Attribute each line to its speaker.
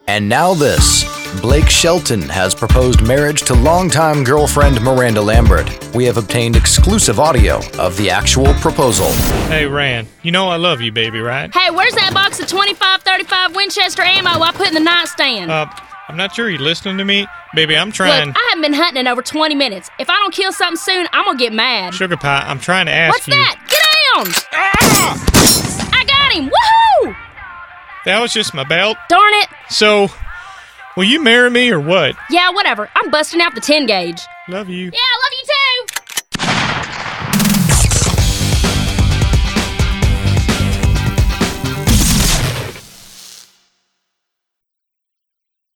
Speaker 1: And now this. Blake Shelton has proposed marriage to longtime girlfriend Miranda Lambert. We have obtained exclusive audio of the actual proposal.
Speaker 2: Hey, Rand, you know I love you, baby, right?
Speaker 3: Hey, where's that box of 25-35 Winchester ammo I put in the nightstand?
Speaker 2: I'm not sure you're listening to me. Baby, I'm trying...
Speaker 3: Look, I haven't been hunting in over 20 minutes. If I don't kill something soon, I'm gonna get mad.
Speaker 2: Sugar Pie, I'm trying to ask
Speaker 3: What's
Speaker 2: you...
Speaker 3: that? Get down!
Speaker 2: Ah!
Speaker 3: I got him! Woohoo!
Speaker 2: That was just my belt.
Speaker 3: Darn it!
Speaker 2: So, will you marry me or what?
Speaker 3: Yeah, whatever. I'm busting out the 10 gauge.
Speaker 2: Love you.
Speaker 3: Yeah, I love you